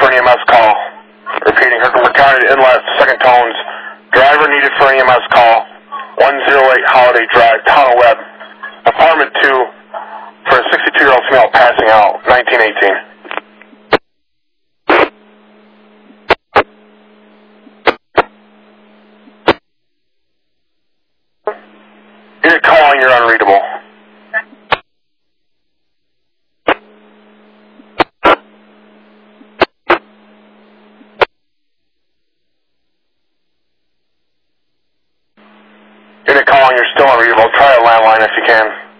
for an EMS call. Repeating, Herkimer County inlet, second tones. Driver needed for an EMS call. 108 Holiday Drive, Town of Webb. Apartment 2 for a 62-year-old female passing out, 1918. You're calling, you're unreadable. You're calling, you're still unreadable. Try a landline if you can.